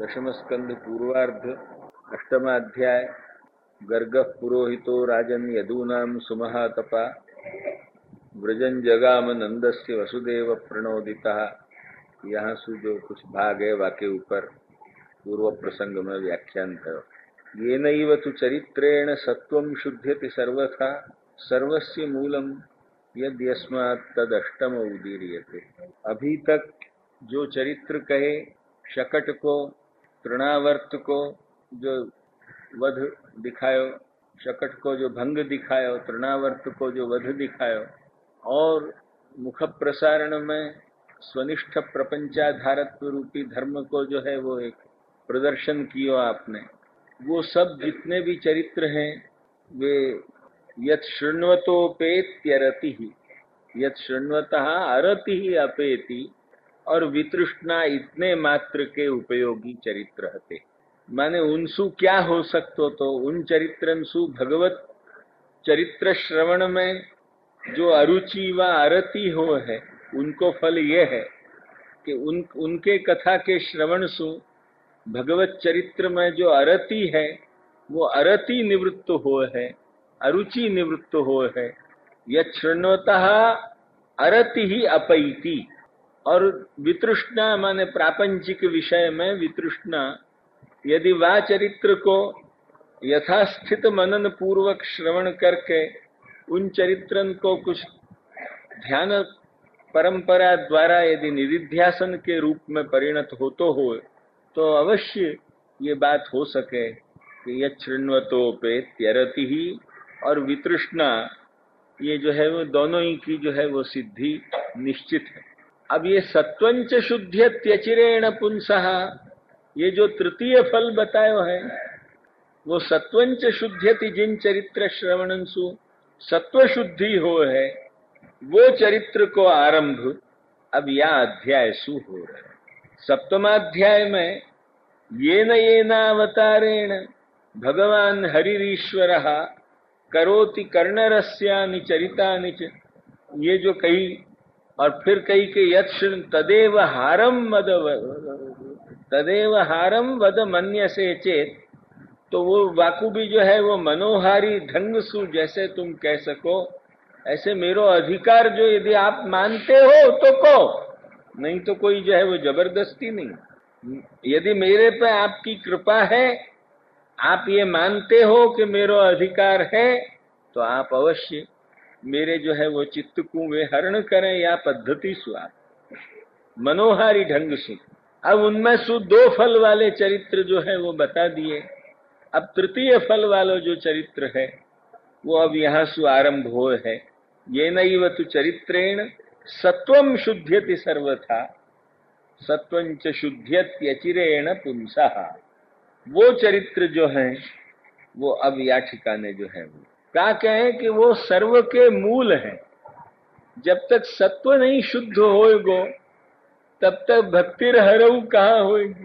दशम स्कंध पूर्वार्ध अष्टमाध्याय। गर्ग पुरोहितो राजन यदूनाम सुमहातपा व्रजन जगाम नंदस्य वसुदेव प्रणोदिता। यहाँ से जो कुछ भाग है वाके ऊपर पूर्व प्रसंग में व्याख्यान है। ये नैव तु चरित्रेण सत्वं शुद्ध्यति सर्वथा सर्वस्य मूलम यद यस्मात् तदष्टम उदीर्यते। अभी तक जो चरित्र कहे, शकट को, तृणावर्त को जो वध दिखायो, शकट को जो भंग दिखायो, तृणावर्त को जो वध दिखायो, और मुख प्रसारण में स्वनिष्ठ प्रपंचाधारत्व रूपी धर्म को जो है वो एक प्रदर्शन किया आपने। वो सब जितने भी चरित्र हैं वे यत् शृण्वतोपेत्यरति ही, यत् शृण्वतः अरति ही अपेति और वितृष्णा इतने मात्र के उपयोगी चरित्र हते। माने उनसु क्या हो सकतो, तो उन चरित्रंसु भगवत चरित्र श्रवण में जो अरुचि व अरति हो है, उनको फल ये है कि उनके कथा के श्रवण सु भगवत चरित्र में जो अरति है वो अरति निवृत्त हो है, अरुचि निवृत्त हो है। यत् शृण्वतः अरति ही अपैति, और वितृष्णा माने प्रापंचिक विषय में वितृष्णा, यदि वह चरित्र को यथास्थित मनन पूर्वक श्रवण करके उन चरित्रन को कुछ ध्यान परंपरा द्वारा यदि निधिध्यासन के रूप में परिणत होतो हो तो अवश्य ये बात हो सके कि यत् शृण्वतोपेत्यरति ही और वितृष्णा, ये जो है वो दोनों ही की जो है वो सिद्धि निश्चित है। अब ये सत्वंच शुद्ध्यत्यचिरेण पुंसः, ये जो तृतीय फल बतायो है वो सत्वंच शुद्ध्यति, जिन चरित्र श्रवणंसु सत्व शुद्धि हो है वो चरित्र को आरंभ अब या अध्याय सु हो रहा है। सप्तमाध्याय में येन अवतारेण भगवान हरिरीश्वरः करोति कर्णरस्यानि चरितानि च, ये जो कही, और फिर कही कि यत् तदेव हारम वद मन्यसे चेत, तो वो वाकु भी जो है वो मनोहारी ढंग सु जैसे तुम कह सको ऐसे मेरो अधिकार जो यदि आप मानते हो तो कहो, नहीं तो कोई जो है वो जबरदस्ती नहीं। यदि मेरे पे आपकी कृपा है, आप ये मानते हो कि मेरो अधिकार है, तो आप अवश्य मेरे जो है वो चित्त को वे हरण करें या पद्धति सु आप मनोहारी ढंग से। अब उनमें सु दो फल वाले चरित्र जो है वो बता दिए। अब तृतीय फल वाला जो चरित्र है वो अब यहाँ सु आरंभ हो है। ये नैव तु चरित्रेण सत्वं शुद्ध्यति सर्वथा सत्वंच शुद्ध्यत्यचिरेण पुंसः। वो चरित्र जो है वो अब या ठिकाने जो है वो क्या कहें कि वो सर्व के मूल है। जब तक सत्व नहीं शुद्ध होएगो तब तक भक्तिर हरऊ कहाँ होएगी।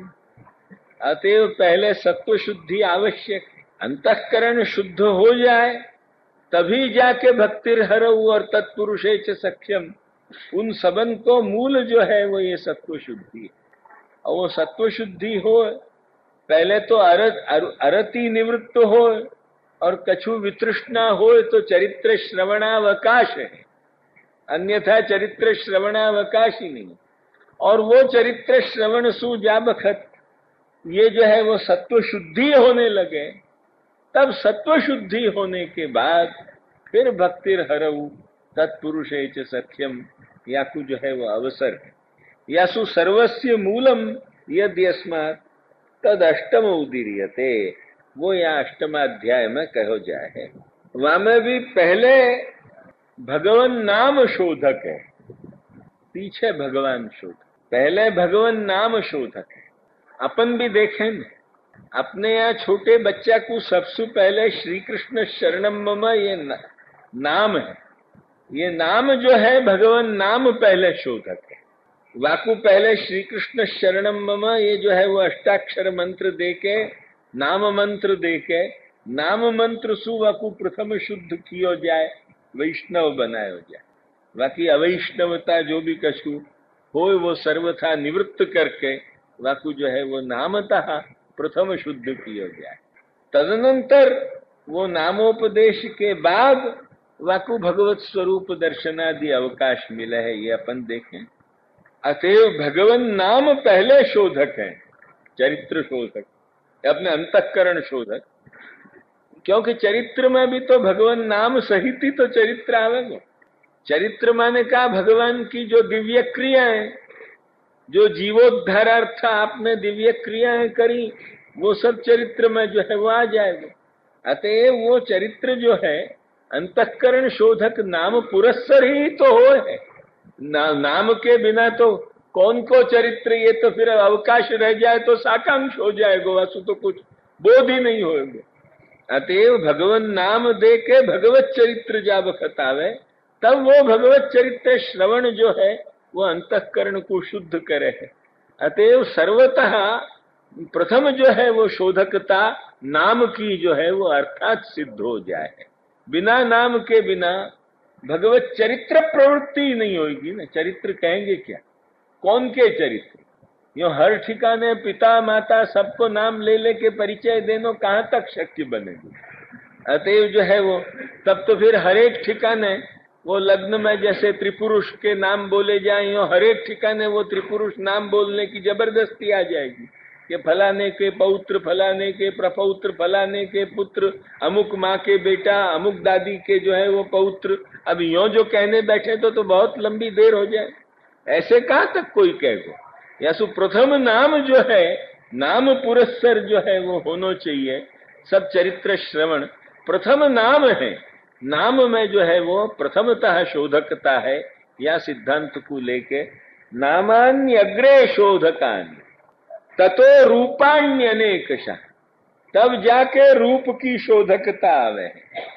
अतएव पहले सत्व शुद्धि आवश्यक है। अंतःकरण शुद्ध हो जाए तभी जाके भक्तिर हरऊ और तत्पुरुषे च सख्यम, उन सबन को मूल जो है वो ये सत्व शुद्धि है। और वो सत्व शुद्धि हो पहले तो अरति निवृत्त हो और कछु वितृष्णा हो तो चरित्र श्रवणावकाश है, अन्यथा चरित्र श्रवणावकाश ही नहीं। और वो चरित्र श्रवण सु जा बखत ये जो है वो सत्व शुद्धि होने लगे, तब सत्व शुद्धि होने के बाद फिर भक्तिर हरऊ तत्पुरुषे च सख्यम याकु जो है वो अवसर है। यासु सर्वस्य मूलम यद यस्मात् तद अष्टम उदीर्यते, वो यहाँ अष्टमाध्याय में कहो जाए है। वहां में भी पहले भगवान नाम शोधक है, पीछे भगवान शोधक, पहले भगवान नाम शोधक है। अपन भी देखें न, अपने यहाँ छोटे बच्चा को सबसे पहले श्री कृष्ण शरणम मम ये नाम है। ये नाम जो है भगवान नाम पहले शोधक है। वाकु पहले श्री कृष्ण शरणम मम ये जो है वो अष्टाक्षर मंत्र देके, नाम मंत्र देके, नाम मंत्र सु वाकु प्रथम शुद्ध कियो जाए, वैष्णव बनायो जाए। बाकी अवैष्णवता जो भी कछु हो वो सर्वथा निवृत्त करके वाकु जो है वो नामतः प्रथम शुद्ध किया जाए। तदनंतर वो नामोपदेश के बाद वाकु भगवत स्वरूप दर्शनादि अवकाश मिला है, ये अपन देखें। अतएव भगवन नाम पहले शोधक है, चरित्र शोधक, अपने अंतःकरण शोधक। क्योंकि चरित्र में भी तो भगवान नाम सहित ही तो चरित्र आवेगा। चरित्र माने का भगवान की जो दिव्य क्रियाएं, जो जीवोद्धारार्थ आपने दिव्य क्रियाएं करी, वो सब चरित्र में जो है वो आ जाएगा। अतएव वो चरित्र जो है अंतःकरण शोधक नाम पुरस्सर ही तो हो है। नाम के बिना तो कौन को चरित्र, ये तो फिर अवकाश रह जाए तो साकांक्ष हो जाएगा, वासु तो कुछ बोध ही नहीं होगा। अतएव भगवान नाम दे के भगवत चरित्र जा बखत आवे, तब वो भगवत चरित्र श्रवण जो है वो अंतःकरण को शुद्ध करे है। अतएव सर्वतः प्रथम जो है वो शोधकता नाम की जो है वो अर्थात सिद्ध हो जाए। बिना नाम के बिना भगवत चरित्र प्रवृत्ति नहीं होगी ना। चरित्र कहेंगे क्या, कौन के चरित्र? यो हर ठिकाने पिता माता सबको नाम ले लेके परिचय देनो कहां तक शक्य बनेगी। अतएव जो है वो तब तो फिर हर एक ठिकाने वो लग्न में जैसे त्रिपुरुष के नाम बोले जाए, यो हर एक ठिकाने वो त्रिपुरुष नाम बोलने की जबरदस्ती आ जाएगी कि फलाने के पौत्र, फलाने के प्रपौत्र, फलाने के पुत्र, अमुक माँ के बेटा, अमुक दादी के जो है वो पौत्र। अब यो जो कहने बैठे तो बहुत लंबी देर हो जाए। ऐसे कहां तक कोई कहेगा? या सु प्रथम नाम जो है, नाम पुरस्सर जो है वो होना चाहिए। सब चरित्र श्रवण प्रथम नाम है। नाम में जो है वो प्रथमतः शोधकता है। या सिद्धांत को लेके नामान्यग्रे शोधकानि ततो रूपाण्यनेकशः, तब जाके रूप की शोधकता आवे।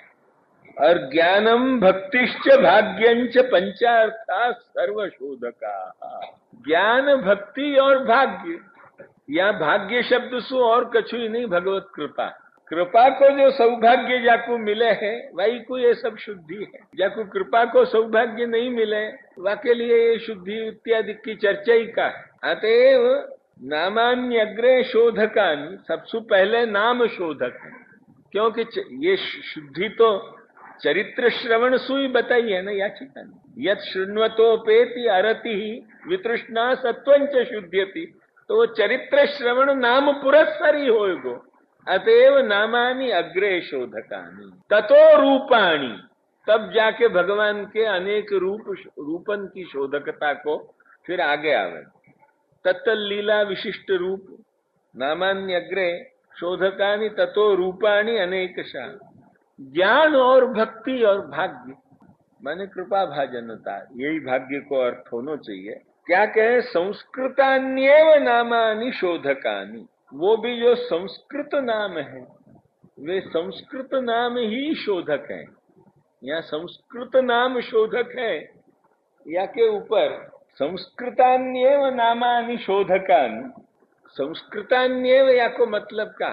और ज्ञानम भक्तिश्च भाग्यंच पंचार्था सर्वशोधका। ज्ञान, भक्ति और भाग्य, या भाग्य शब्द सु और कछु ही नहीं, भगवत कृपा। कृपा को जो सौभाग्य जाको मिले है वही को ये सब शुद्धि है। जाको कृपा को सौभाग्य नहीं मिले वाके लिए ये शुद्धि इत्यादि की चर्चा ही का है। अतएव नामान्यग्रे शोधकानि, सबसे पहले नाम शोधक है। क्योंकि ये शुद्धि तो चरित्र श्रवण सुई बताई है ना। या ठिकाने यत शृण्वतोपेति अरति वितृष्णा सत्वंच शुद्ध्यति, तो वो चरित्र श्रवण नाम पुरस्सर ही होएगो। अतएव नामानि अग्रे शोधकानि ततो रूपाणि, तब जाके भगवान के अनेक रूपन की शोधकता को फिर आगे आवे। तत्तल लीला विशिष्ट रूप नामान्यग्रे शोधकानि ततो रूपाणि अनेकशः। ज्ञान और भक्ति और भाग्य माने कृपा भाजनता, यही भाग्य को अर्थ होना चाहिए। क्या कहे? संस्कृतान्येव नामानि शोधकानि, वो भी जो संस्कृत नाम है वे संस्कृत नाम ही शोधक है। या संस्कृत नाम शोधक है या के ऊपर संस्कृतान्येव नामानि शोधकानि। संस्कृतान्येव या को मतलब का,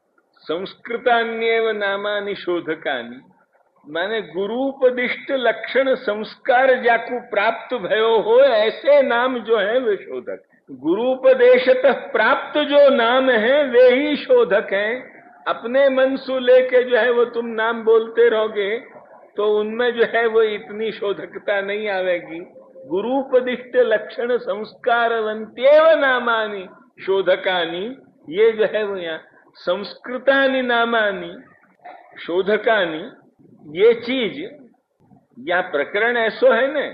संस्कृतान्येव नामानि शोधकानि माने गुरुपदिष्ट लक्षण संस्कार जाकू प्राप्त भयो हो ऐसे नाम जो है वे शोधक है। गुरुपदेशतः प्राप्त जो नाम है वे ही शोधक हैं। अपने मन से लेके जो है वो तुम नाम बोलते रहोगे तो उनमें जो है वो इतनी शोधकता नहीं आवेगी। गुरुपदिष्ट लक्षण संस्कारवन्त्येव नामानि शोधकानि, ये जो है वो यहाँ संस्कृतानि नामानि शोधकानि, ये चीज यह प्रकरण ऐसो है न,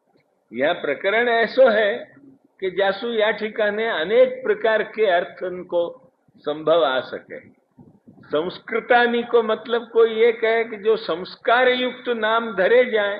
यह प्रकरण ऐसो है कि जासु या ठिकाने अनेक प्रकार के अर्थ को संभव आ सके। संस्कृतानि को मतलब कोई ये कहे कि जो संस्कार युक्त नाम धरे जाए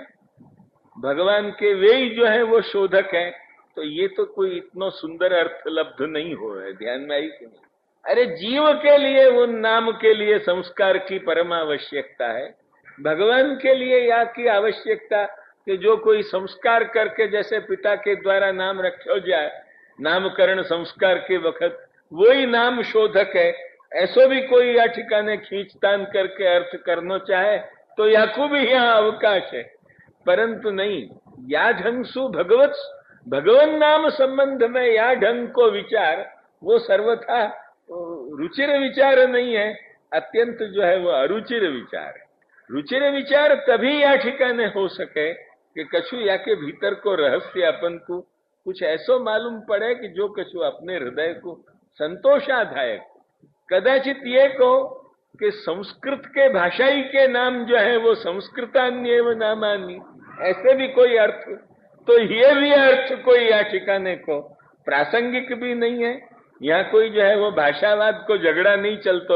भगवान के, वे ही जो है वो शोधक है। तो ये तो कोई इतना सुंदर अर्थ लब्ध नहीं हो रहा है, ध्यान में आई कि नहीं? अरे जीव के लिए उन नाम के लिए संस्कार की परम आवश्यकता है। भगवान के लिए या की आवश्यकता कि जो कोई संस्कार करके, जैसे पिता के द्वारा नाम रखो जाए नामकरण संस्कार के वक्त, वही नाम शोधक है। ऐसो भी कोई या ठिकाने खींचतान करके अर्थ करना चाहे तो या को भी यहाँ अवकाश है, परंतु नहीं। या ढंग सु भगवन नाम संबंध में या ढंग को विचार वो सर्वथा रुचिर विचार नहीं है, अत्यंत जो है वो अरुचिर विचार है। रुचिर विचार तभी या ठिकाने हो सके कि कछु या के भीतर को रहस्य अपन को कुछ ऐसो मालूम पड़े कि जो कछु अपने हृदय को संतोषादायक। कदाचित ये को कि संस्कृत के भाषाई के नाम जो है वो संस्कृतान्येव नामानि, ऐसे भी कोई अर्थ, तो ये भी अर्थ कोई या ठिकाने को प्रासंगिक भी नहीं है। यहाँ कोई जो है वो भाषावाद को झगड़ा नहीं चलतो।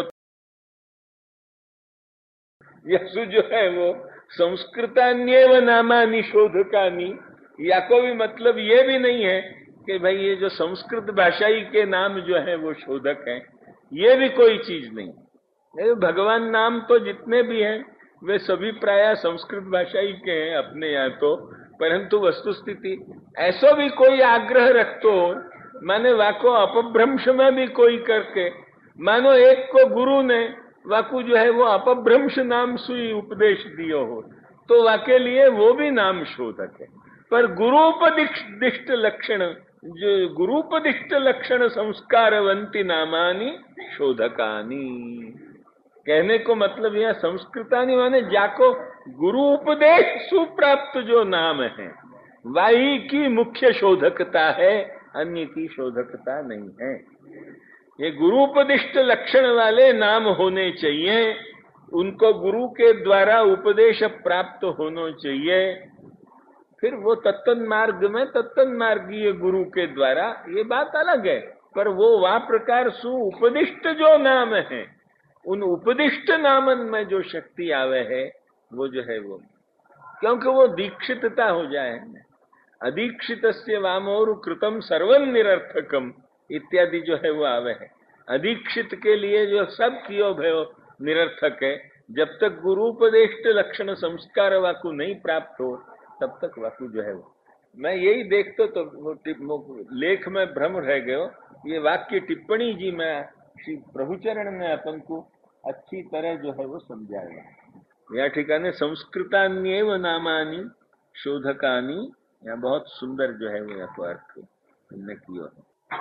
यसु जो है वो संस्कृतान्येव नामानि शोधकानि, या को भी मतलब ये भी नहीं है कि भाई ये जो संस्कृत भाषाई के नाम जो है वो शोधक हैं, ये भी कोई चीज नहीं। भगवान नाम तो जितने भी हैं वे सभी प्राय संस्कृत भाषाई के हैं अपने यहाँ तो, परंतु वस्तुस्थिति ऐसो भी कोई आग्रह रखतो माने वाको अपभ्रंश में भी कोई करके, मानो एक को गुरु ने वाकू जो है वो अपभ्रंश नाम सुई उपदेश दियो हो, तो वाके लिए वो भी नाम शोधक है। पर गुरुपदिष्ट लक्षण, जो गुरुपदिष्ट लक्षण संस्कारवंती नामानी शोधकानी, कहने को मतलब यह संस्कृतानी माने जाको गुरु उपदेश सुप्राप्त जो नाम है वही की मुख्य शोधकता है, अन्य की शोधकता नहीं है। ये गुरुपदिष्ट लक्षण वाले नाम होने चाहिए, उनको गुरु के द्वारा उपदेश प्राप्त होना चाहिए, फिर वो तत्तन मार्ग में तत्तन मार्गीय गुरु के द्वारा, ये बात अलग है। पर वो वह प्रकार सु उपदिष्ट जो नाम है, उन उपदिष्ट नामन में जो शक्ति आवे है वो जो है वो, क्योंकि वो दीक्षितता हो जाए। अदीक्षितस्य वामोरु कृतम सर्वं निरर्थकम इत्यादि जो है वो आवे है। अदीक्षित के लिए जो सब कियो भयो निरर्थक है। जब तक गुरुपदेष्ट लक्षण संस्कार वाकु नहीं प्राप्त हो तब तक वाकु जो है वो, मैं यही देखतो तो वो लेख में भ्रम रह गयो। ये वाक्य टिप्पणी जी में श्री प्रभुचरण ने अपन को अच्छी तरह जो है वो समझाया। या ठिकाने संस्कृतान्येव नामानि शोधकानि, यहाँ बहुत सुंदर जो है वो यहाँ अर्थ हमने किया है।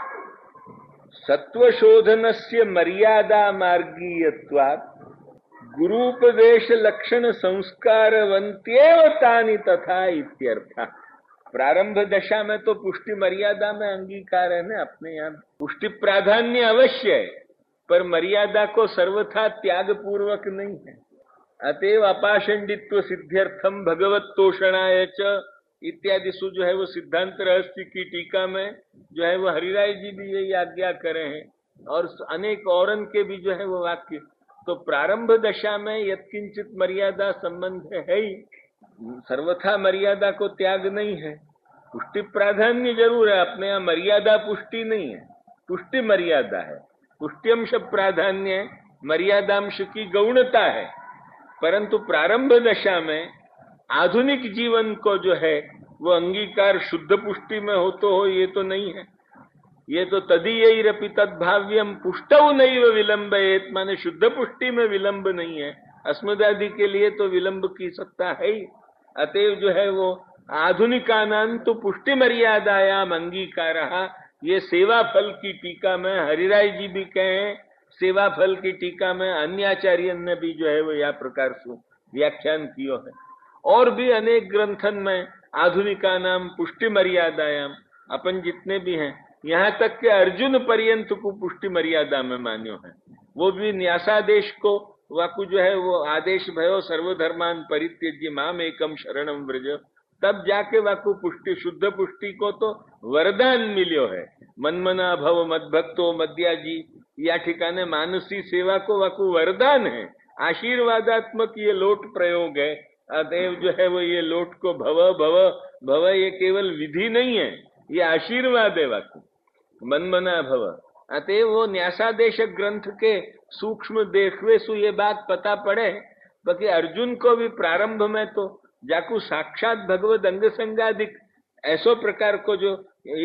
सत्वशोधनस्य मर्यादा मार्गीयत्वात् गुरुपदेश लक्षण संस्कारवन्त्येव तानि तथा इत्यर्थ। प्रारंभ दशा में तो पुष्टि मर्यादा में अंगीकार है ना, अपने यहाँ पुष्टि प्राधान्य अवश्य है, पर मर्यादा को सर्वथा त्याग पूर्वक नहीं है। अतएव अपाषंडित्व सिद्ध्यर्थम भगवत तोषणाय च इत्यादि सु जो है वो सिद्धांत रहस्य की टीका में जो है वो हरिराय जी भी यही आज्ञा करे हैं, और अनेक औरन के भी जो है वो वाक्य। तो प्रारंभ दशा में यत्किंचित मर्यादा संबंध है ही, सर्वथा मर्यादा को त्याग नहीं है। पुष्टि प्राधान्य जरूर है, अपने यहाँ मर्यादा पुष्टि नहीं है, पुष्टि मर्यादा है। पुष्टिअंश प्राधान्य, मर्यादांश की गौणता है। परंतु प्रारंभ दशा में आधुनिक जीवन को जो है वो अंगीकार शुद्ध पुष्टि में हो तो हो, ये तो नहीं है। ये तो तदीयैरपि तद्भाव्यम पुष्टौ नैव विलंबयेत, माने शुद्ध पुष्टि में विलंब नहीं है। अस्मदादि के लिए तो विलंब की सत्ता है ही। अतएव जो है वो आधुनिकानां तो पुष्टि मर्यादायाम अंगीकारः, ये सेवा फल की टीका में हरिराय जी भी कहे, सेवा फल की टीका में अन्याचार्य ने भी जो है वो यह प्रकार से व्याख्यान किया है। और भी अनेक ग्रंथन में आधुनिका नाम पुष्टि मर्यादायाम, अपन जितने भी हैं, यहाँ तक के अर्जुन पर्यंत को पुष्टि मर्यादा में मान्यो है। वो भी न्यासादेश को वाकु जो है वो आदेश भयो सर्वधर्मान परित्यज्य माम एकम शरणम व्रज, तब जाके वाकु पुष्टि शुद्ध पुष्टि को तो वरदान मिलियो है। मनमना भव मद्भक्तो मद्याजी, या ठिकाने मानसी सेवा को वाकु वरदान है, आशीर्वादात्मक ये लोट प्रयोग है। अतएव जो है वो ये लोट को भव भव भव ये केवल विधि नहीं है, ये आशीर्वाद है वाकु मनमना भव। अतएव वो न्यासादेश ग्रंथ के सूक्ष्म देखवे सु ये बात पता पड़े, बाकी अर्जुन को भी प्रारंभ में तो जाकू साक्षात भगवत अंग संगादिक ऐसो प्रकार को जो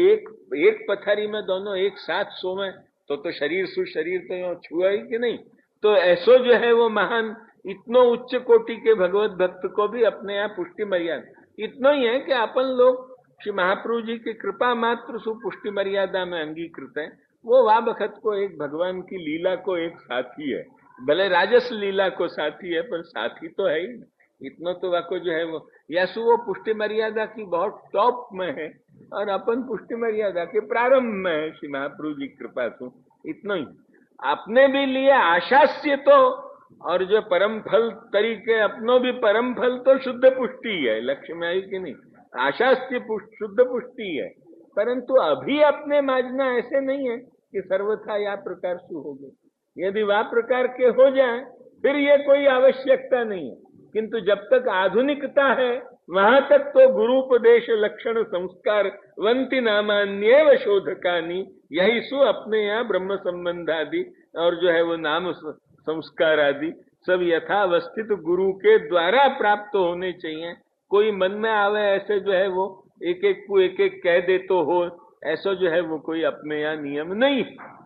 एक पथारी में दोनों एक साथ सोवे तो शरीर सु शरीर तो यो छुआ ही कि नहीं। तो ऐसो जो है वो महान इतनो उच्च कोटि के भगवत भक्त को भी अपने यहाँ पुष्टि मर्यादा इतना ही है कि अपन लोग श्री महाप्रभु जी की कृपा मात्र सु पुष्टि मर्यादा में अंगीकृत है। वो वह बखत को एक भगवान की लीला को एक साथी है, भले राजस लीला को साथी है पर साथी तो है ही। इतना तो वाको जो है वो यासु वो पुष्टि मर्यादा की बहुत टॉप में है और अपन पुष्टि मर्यादा के प्रारंभ में है। श्री महाप्रभु जी कृपा से इतना ही आपने भी लिए आशास्य तो, और जो परम फल तरीके अपनो भी परम फल तो शुद्ध पुष्टि है, लक्ष्य में आई कि नहीं, आशास्य शुद्ध पुष्टि है। परंतु अभी अपने माजना ऐसे नहीं है कि सर्वथा या प्रकार से हो गए। यदि वह प्रकार के हो जाए फिर ये कोई आवश्यकता नहीं है, किंतु जब तक आधुनिकता है वहां तक तो गुरुपदेश लक्षण संस्कार वंती नामान्येव शोधकानी, यही सु अपने यहाँ ब्रह्म संबंध आदि और जो है वो नाम संस्कार आदि सब यथावस्थित गुरु के द्वारा प्राप्त होने चाहिए। कोई मन में आवे ऐसे जो है वो एक एक को एक एक कह दे तो हो, ऐसा जो है वो कोई अपने यहाँ नियम नहीं।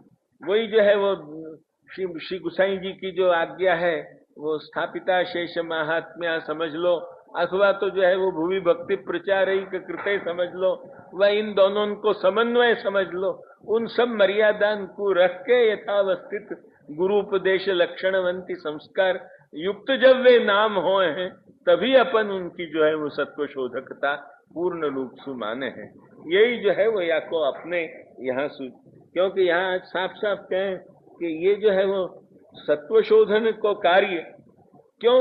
वही जो है वो श्री गुसाई जी की जो आज्ञा है वो स्थापिता शेष महात्म्या समझ लो, अथवा तो जो है वो भूवि भक्ति प्रचार कृत्य समझ लो, वह इन दोनों को समन्वय समझ लो। उन सब मर्यादा को रख के यथावस्थित गुरुपदेश लक्षणवंती संस्कार युक्त जब वे नाम हो हैं तभी अपन उनकी जो है वो सत्व शोधकता पूर्ण रूप से माने हैं। यही जो है वो या को अपने यहाँ क्योंकि यहाँ साफ साफ कहें कि ये जो है वो सत्व शोधन को कार्य क्यों,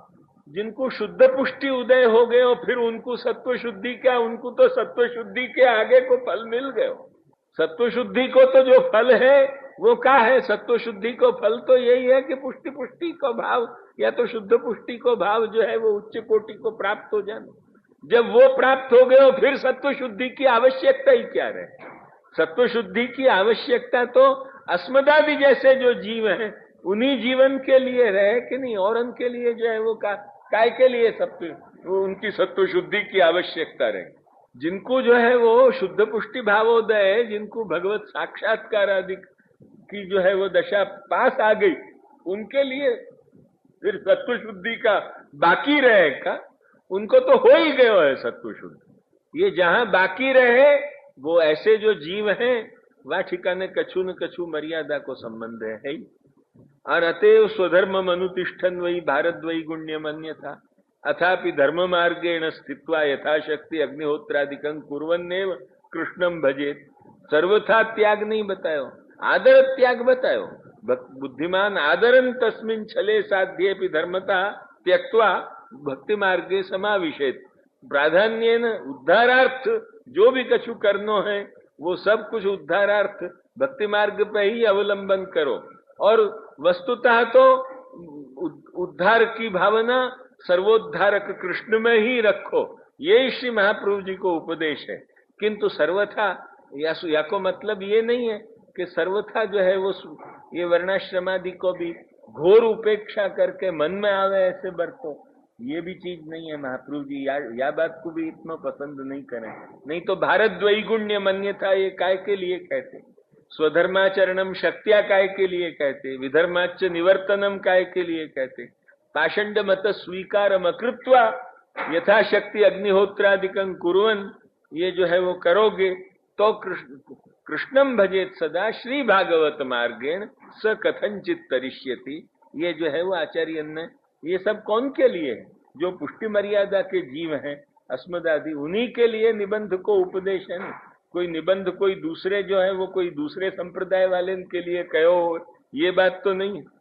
जिनको शुद्ध पुष्टि उदय हो गए और फिर उनको सत्व शुद्धि क्या, उनको तो सत्व शुद्धि के आगे को फल मिल गए। सत्व शुद्धि को तो जो फल है वो क्या है, सत्व शुद्धि को फल तो यही है कि पुष्टि पुष्टि को भाव या तो शुद्ध पुष्टि को भाव जो है वो उच्च कोटि को प्राप्त हो जाना। जब वो प्राप्त हो गए फिर सत्व शुद्धि की आवश्यकता ही क्या रहे। सत्व शुद्धि की आवश्यकता तो अस्मदादि जैसे जो जीव हैं उन्हीं जीवन के लिए रहे कि नहीं, और उनके लिए जो है वो काय के लिए सत्व उनकी सत्व शुद्धि की आवश्यकता रहे। जिनको जो है वो शुद्ध पुष्टि भावोदय है, जिनको भगवत साक्षात्कार आदि की जो है वो दशा पास आ गई, उनके लिए फिर सत्व शुद्धि का बाकी रहेगा। उनको तो हो ही गया है सत्व शुद्धि। ये जहां बाकी रहे वो ऐसे जो जीव हैं वह ठिकाने कछु न कछु मर्यादा को संबंध है ही। और अतएव स्वधर्म मनुतिष्ठन वही भारत वही गुण्य मन्य था, अथापि धर्म मार्गेण स्थित्वा यथाशक्ति अग्निहोत्रादिकं कुर्वन्नेव कृष्णम भजेत। सर्वथा त्याग नहीं बतायो, आदर त्याग बतायो। बुद्धिमान आदरन तस्मिन् छले साध्ये धर्मता त्यक्त्वा भक्ति मार्गे समाविशेत। प्राधान्येन उद्धारार्थ जो भी कछु करनो है वो सब कुछ उद्धारार्थ भक्ति मार्ग पे ही अवलंबन करो, और वस्तुतः तो उद्धार की भावना सर्वोद्धारक कृष्ण में ही रखो। ये श्री महाप्रभु जी को उपदेश है। किंतु सर्वथा या को मतलब ये नहीं है कि सर्वथा जो है वो ये वर्णाश्रमादि को भी घोर उपेक्षा करके मन में आवे ऐसे बरतो, ये भी चीज नहीं है। महाप्रभु जी या बात को भी इतना पसंद नहीं करें। नहीं तो भारत द्वैगुण्य मन्यथा ये काय के लिए कहते, स्वधर्माचरणम शक्तिया काय के लिए कहते, विधर्माच निवर्तनम काय के लिए कहते, पाषंड मत स्वीकारम अकृत्वा यथाशक्ति अग्निहोत्रादिकं कुर्वन्, ये जो है वो करोगे तो कृष्णम भजेत सदा श्री भागवत मार्गेण स कथंचित तरिष्यति। ये जो है वो आचार्य ने ये सब कौन के लिए है, जो पुष्टि मर्यादा के जीव हैं अस्मदादि, उन्हीं के लिए निबंध को उपदेश है ना। कोई निबंध कोई दूसरे जो है वो कोई दूसरे संप्रदाय वाले के लिए कहो, ये बात तो नहीं।